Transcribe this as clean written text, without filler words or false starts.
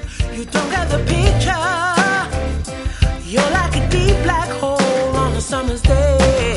You don't get the picture. You're like a deep black hole on a summer's day.